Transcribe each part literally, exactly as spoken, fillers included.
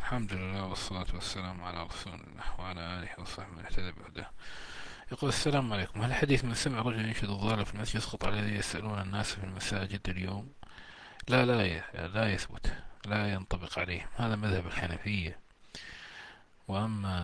الحمد لله والصلاة والسلام على رسول الله وعلى آله وصحبه من اهتدى بهداه. يقول: السلام عليكم، هل حديث من سمع رجل ينشد الضالة في المسجد يسقط على الذي يسألون الناس في المساجد اليوم؟ لا لا ي- لا يثبت، لا ينطبق عليه، هذا مذهب الحنفية. وأما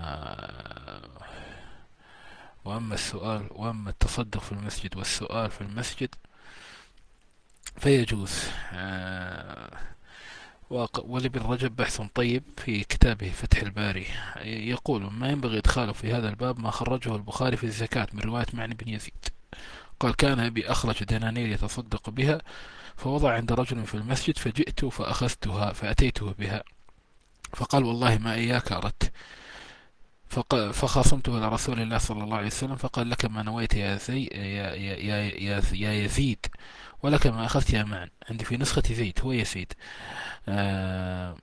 وأما السؤال وأما التصدق في المسجد والسؤال في المسجد فيجوز. آه، وق- ولابن رجب بحث طيب في كتابه فتح الباري، يقول: ما ينبغي إدخاله في هذا الباب ما خرجه البخاري في الزكاة من رواية معني بن يزيد. قال: كان أبي أخرج دنانير يتصدق بها، فوضع عند رجل في المسجد، فجئت فأخذتها فأتيته بها، فقال: والله ما إياك أردت. فق- فخاصمته إلى رسول الله صلى الله عليه وسلم، فقال: لك ما نويت يا زي يا, يا, يا, يا, يا يزيد، ولك ما أخذت يا معن. عندي في نسخة زيد، هو يزيد. آه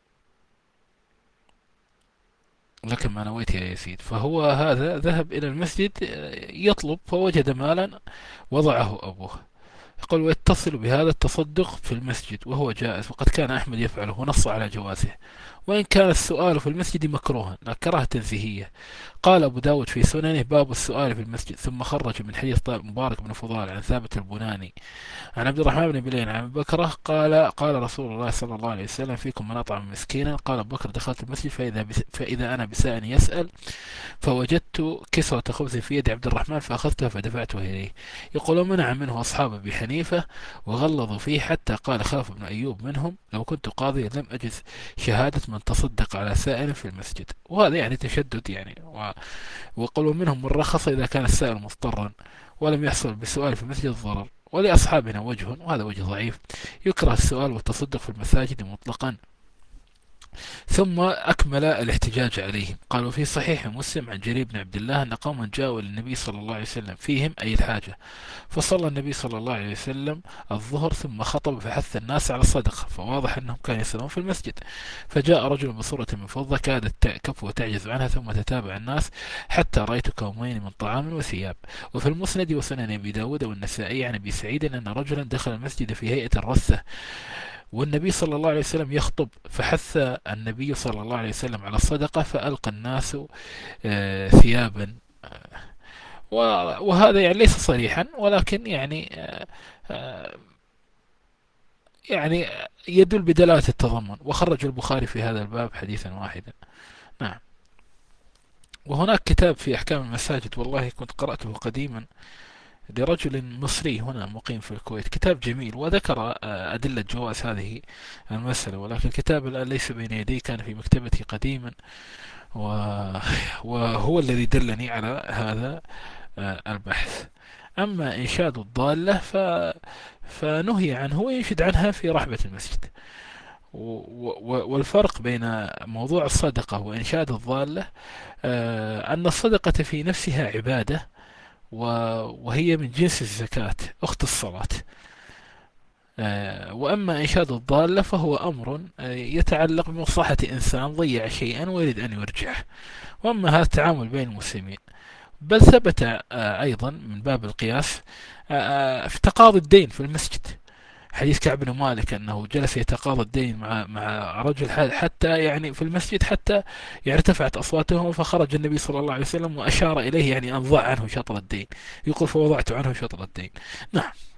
لك ما نويت يا يزيد. فهو هذا ذهب إلى المسجد آه، يطلب، فوجد مالا وضعه أبوه. يقول: ويتصل بهذا التصدق في المسجد وهو جائز، وقد كان أحمد يفعله ونص على جوازه، وإن كان السؤال في المسجد مكروها لا كراهة تنزيهية. قال أبو داود في سننه: باب السؤال في المسجد. ثم خرج من حديث طارق مبارك بن فضال عن ثابت البناني عن عبد الرحمن بن بلين عن أبي بكرة قال: قال رسول الله صلى الله عليه وسلم: فيكم من أطعم مسكينا. قال أبو بكر: دخلت المسجد فإذا, بس فإذا أنا بسائل يسأل، فوجدت كسوة خبز في يد عبد الرحمن فأخذتها فدفعتها إليه. يقول: ومنع منه أصحاب أبي حنيفة وغلظوا فيه حتى قال خلف بن أيوب منهم: لو كنت قاضيا لم أجز شهادة من تصدق على سائل في المسجد. وهذا يعني تشدد يعني. ويقول: منهم من رخص إذا كان السائل مضطرا ولم يحصل بالسؤال في المسجد ضرر. ولأصحابنا وجه، وهذا وجه ضعيف: يكره السؤال والتصدق في المساجد مطلقا. ثم أكمل الاحتجاج عليهم. قالوا: في صحيح مسلم عن جرير بن عبد الله أن قوما جاءوا للنبي صلى الله عليه وسلم فيهم أي الحاجة، فصلى النبي صلى الله عليه وسلم الظهر ثم خطب فحث الناس على الصدقة، فواضح أنهم كانوا يصلون في المسجد. فجاء رجل بصورة من فضة كادت كفه تعجز عنها، ثم تتابع الناس حتى رأيت كومين من طعام وثياب. وفي المسند وسنن أبي داود والنسائي عن أبي سعيد أن رجلا دخل المسجد في هيئة الرثة والنبي صلى الله عليه وسلم يخطب، فحث النبي صلى الله عليه وسلم على الصدقة فألقى الناس آه، ثيابا. وهذا يعني ليس صريحا، ولكن يعني آه، آه، يعني يدل بدلالة التضمن. وخرج البخاري في هذا الباب حديثا واحدا. نعم. وهناك كتاب في أحكام المساجد، والله كنت قرأته قديما، لرجل مصري هنا مقيم في الكويت، كتاب جميل وذكر آه، أدلة جواز هذه المسألة، ولكن الكتاب الآن ليس بين يدي، كان في مكتبتي قديما، و... وهو الذي دلني على هذا آه، البحث. أما إنشاد الضالة ف... فنهي عنه وينشد عنها في رحبة المسجد. و... و... والفرق بين موضوع الصدقة وإنشاد الضالة آه، أن الصدقة في نفسها عبادة، و... وهي من جنس الزكاة أخت الصلاة. آه، وأما إنشاد الضالة فهو أمر آه، يتعلق بمصلحة إنسان ضيع شيئا ويريد أن يرجعه. وأما هذا التعامل بين المسلمين، بل ثبت آه، أيضا من باب القياس آه، آه، في تقاضي الدين في المسجد. حديث كعب بن مالك أنه جلس يتقاضى الدين مع مع رجل حتى يعني في المسجد، حتى يعني ارتفعت أصواتهم، فخرج النبي صلى الله عليه وسلم وأشار إليه يعني أن ضع عنه شطر الدين. يقول: فوضعت عنه شطر الدين. نعم.